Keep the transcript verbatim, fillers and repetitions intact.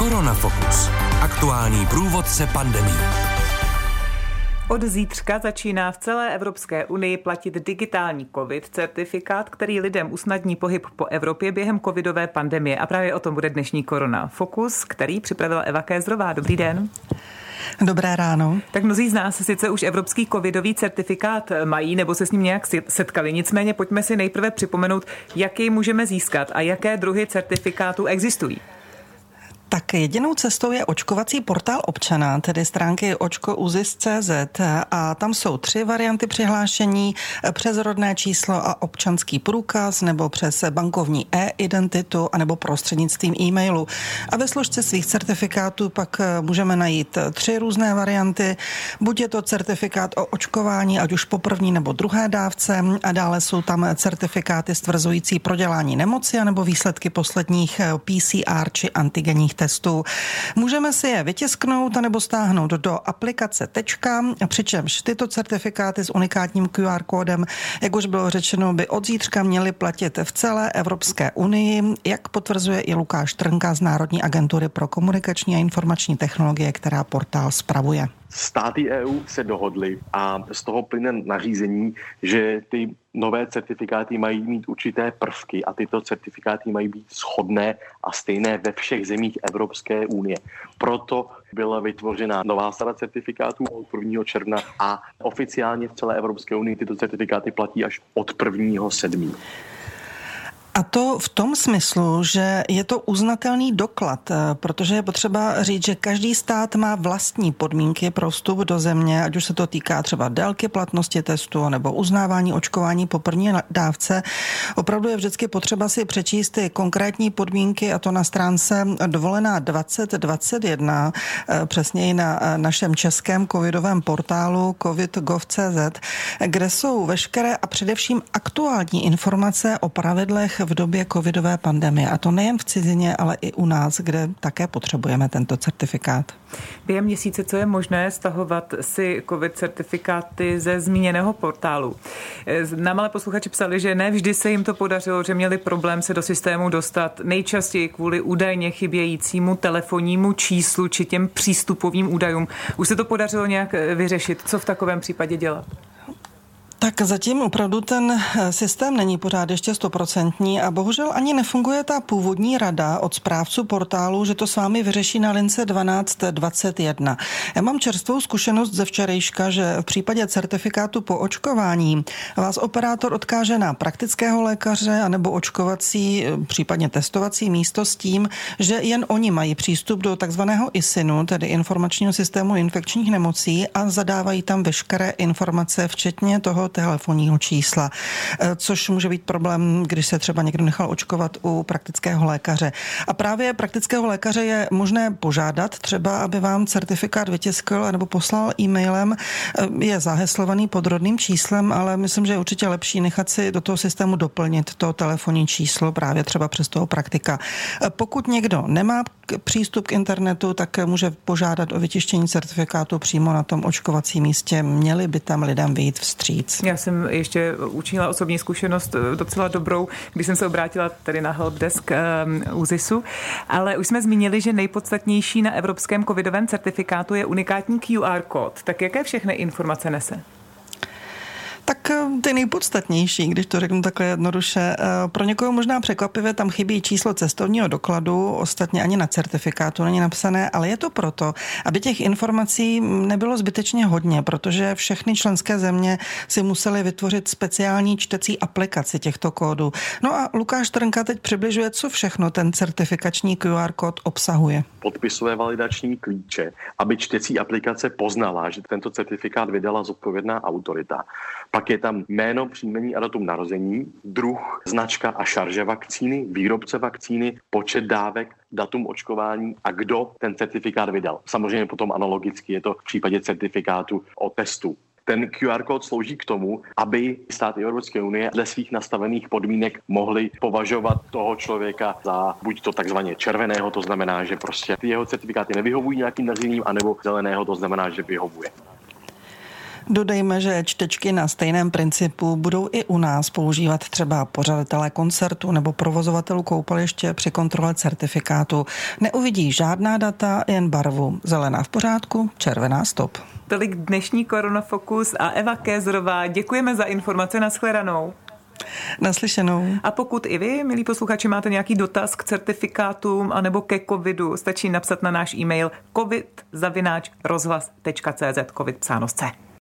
Koronafokus. Aktuální průvodce pandemií. Od zítřka začíná v celé Evropské unii platit digitální COVID certifikát, který lidem usnadní pohyb po Evropě během covidové pandemie. A právě o tom bude dnešní Koronafokus, který připravila Eva Kézrová. Dobrý den. Dobré ráno. Tak mnozí z nás sice už evropský covidový certifikát mají nebo se s ním nějak setkali. Nicméně pojďme si nejprve připomenout, jaký můžeme získat a jaké druhy certifikátů existují. Tak jedinou cestou je očkovací portál občana, tedy stránky očko u z i s tečka cé zet, a tam jsou tři varianty přihlášení: přes rodné číslo a občanský průkaz, nebo přes bankovní e-identitu, anebo prostřednictvím e-mailu. A ve složce svých certifikátů pak můžeme najít tři různé varianty. Buď je to certifikát o očkování, ať už po první nebo druhé dávce, a dále jsou tam certifikáty stvrzující prodělání nemoci, anebo výsledky posledních P C R či antigenních testů. Můžeme si je vytisknout anebo stáhnout do aplikace Tečka, přičemž tyto certifikáty s unikátním Q R kódem, jak už bylo řečeno, by od zítřka měly platit v celé Evropské unii, jak potvrzuje i Lukáš Trnka z Národní agentury pro komunikační a informační technologie, která portál spravuje. Státy E U se dohodly a z toho plyne nařízení, že ty nové certifikáty mají mít určité prvky a tyto certifikáty mají být shodné a stejné ve všech zemích Evropské unie. Proto byla vytvořena nová sada certifikátů od prvního června a oficiálně v celé Evropské unii tyto certifikáty platí až od prvního sedmého A to v tom smyslu, že je to uznatelný doklad, protože je potřeba říct, že každý stát má vlastní podmínky pro vstup do země, ať už se to týká třeba délky platnosti testu nebo uznávání očkování po první dávce. Opravdu je vždycky potřeba si přečíst ty konkrétní podmínky, a to na stránce dovolená dvacet dvacet jedna, přesněji na našem českém covidovém portálu covid tečka gov tečka cé zet, kde jsou veškeré a především aktuální informace o pravidlech v době covidové pandemie. A to nejen v cizině, ale i u nás, kde také potřebujeme tento certifikát. Během měsíce, co je možné stahovat si covid certifikáty ze zmíněného portálu. Nám ale posluchači psali, že ne vždy se jim to podařilo, že měli problém se do systému dostat, nejčastěji kvůli údajně chybějícímu telefonnímu číslu či těm přístupovým údajům. Už se to podařilo nějak vyřešit? Co v takovém případě dělat? Tak zatím opravdu ten systém není pořád ještě stoprocentní a bohužel ani nefunguje ta původní rada od správců portálu, že to s vámi vyřeší na lince dvanáct dvacet jedna. Já mám čerstvou zkušenost ze včerejška, že v případě certifikátu po očkování vás operátor odkáže na praktického lékaře anebo očkovací, případně testovací místo s tím, že jen oni mají přístup do takzvaného I S I N u, tedy informačního systému infekčních nemocí, a zadávají tam veškeré informace, včetně toho telefonního čísla, což může být problém, když se třeba někdo nechal očkovat u praktického lékaře. A právě praktického lékaře je možné požádat třeba, aby vám certifikát vytiskl nebo poslal e-mailem. Je zaheslovaný pod rodným číslem, ale myslím, že je určitě lepší nechat si do toho systému doplnit to telefonní číslo právě třeba přes toho praktika. Pokud někdo nemá přístup k internetu, tak může požádat o vytištění certifikátu přímo na tom očkovacím místě. Měli by tam lidem vyjít vstříc. Já jsem ještě učinila osobní zkušenost docela dobrou, když jsem se obrátila tady na helpdesk um, U Z I S u, ale už jsme zmínili, že nejpodstatnější na evropském covidovém certifikátu je unikátní Q R kód. Tak jaké všechny informace nese? Tak ty nejpodstatnější, když to řeknu takhle jednoduše. Pro někoho možná překvapivě tam chybí číslo cestovního dokladu, ostatně ani na certifikátu není napsané, ale je to proto, aby těch informací nebylo zbytečně hodně, protože všechny členské země si musely vytvořit speciální čtecí aplikaci těchto kódů. No a Lukáš Trnka teď přibližuje, co všechno ten certifikační Q R kód obsahuje. Podpisové validační klíče, aby čtecí aplikace poznala, že tento certifikát vydala zodpovědná autorita. Pak je tam jméno, příjmení a datum narození, druh, značka a šarže vakcíny, výrobce vakcíny, počet dávek, datum očkování a kdo ten certifikát vydal. Samozřejmě potom analogicky je to v případě certifikátu o testu. Ten Q R kód slouží k tomu, aby státy Evropské unie dle svých nastavených podmínek mohly považovat toho člověka za buď to takzvaně červeného, to znamená, že prostě ty jeho certifikáty nevyhovují nějakým nařízením, anebo zeleného, to znamená, že vyhovuje. Dodejme, že čtečky na stejném principu budou i u nás používat třeba pořadatelé koncertu nebo provozovatelů koupaliště při kontrole certifikátu. Neuvidí žádná data, jen barvu. Zelená v pořádku, červená stop. Tolik dnešní Koronafokus a Eva Kézrová. Děkujeme za informace, nashledanou. Naslyšenou. A pokud i vy, milí posluchači, máte nějaký dotaz k certifikátům anebo ke covidu, stačí napsat na náš e-mail covid zavináč rozhlas tečka cé zet, covid psáno s C.